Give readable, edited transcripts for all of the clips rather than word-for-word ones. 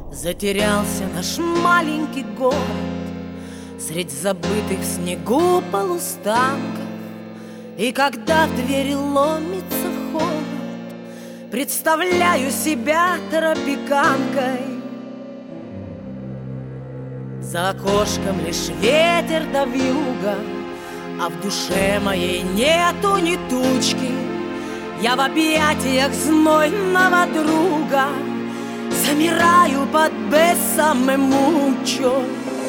Затерялся наш маленький город средь забытых в снегу полустанков. И когда в двери ломится холод, представляю себя тропиканкой. За окошком лишь ветер да вьюга, а в душе моей нету ни тучки. Я в объятиях знойного друга замираю под Бессаме Мучо.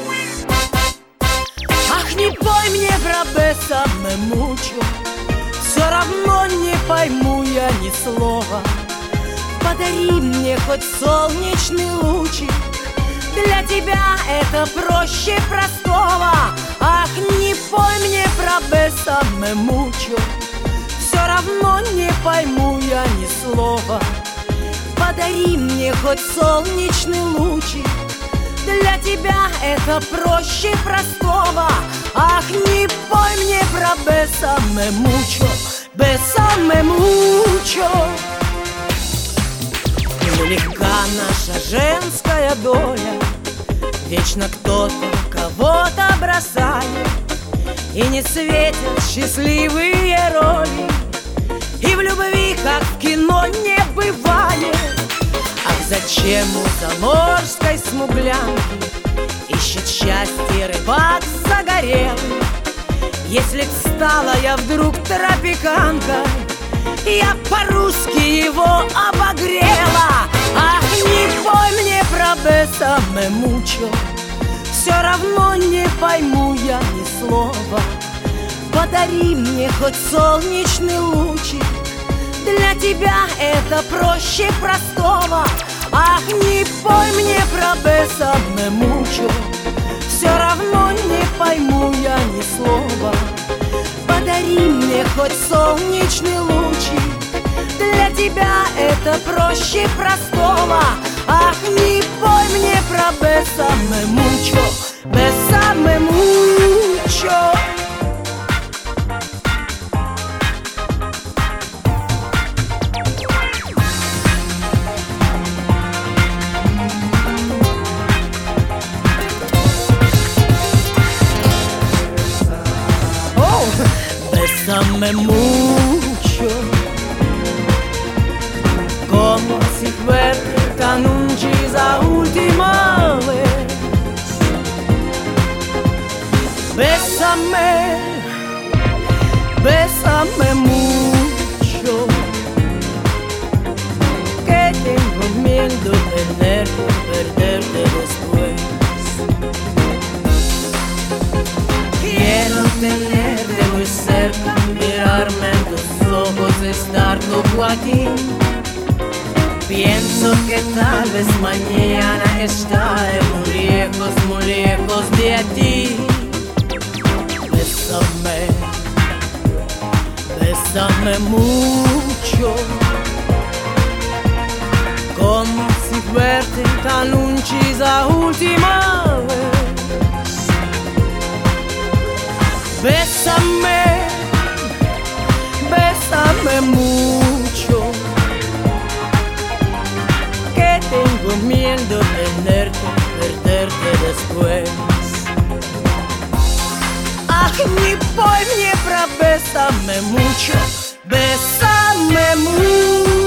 Ах, не пой мне про Бессаме Мучо, все равно не пойму я ни слова. Подари мне хоть солнечный лучик, для тебя это проще простого. Ах, не пой мне про Бессаме Мучо, все равно не пойму я ни слова. Подари мне хоть солнечный лучик, для тебя это проще простого. Ах, не пой мне про Бессаме Мучо, Бессаме Мучо. Нелегка наша женская доля, вечно кто-то кого-то бросает, и не светят счастливые роли, и в любви, как в кино, не бывает. Ах, зачем у заморской смуглянки ищет счастье рыбак загорелый? Если б стала я вдруг тропиканкой, я по-русски его обогрела. Ах, не пой мне про Бессаме Мучо, все равно не пойму я ни слова. Подари мне хоть солнечный лучик, для тебя это проще простого. Ах, не пой мне про Бессаме Мучо, все равно не пойму я ни слова. Подари мне хоть солнечный лучик, для тебя это проще простого. Ах, не пой мне про Бессаме Мучо, Бессаме Мучо. Bésame mucho, como si fuera tan la última vez. Bésame, bésame mucho, que tengo miedo de perderte después. Quiero tenerte muy cerca, mirarme en tus ojos, estar todo aquí. Pienso que tal vez mañana estaré muy lejos de ti. Bésame, bésame mucho, como si fuerte tan la última vez. Bésame, bésame mucho, que tengo miedo de perderte después. Ах, не пой мне про Бессаме Мучо, Бессаме Мучо.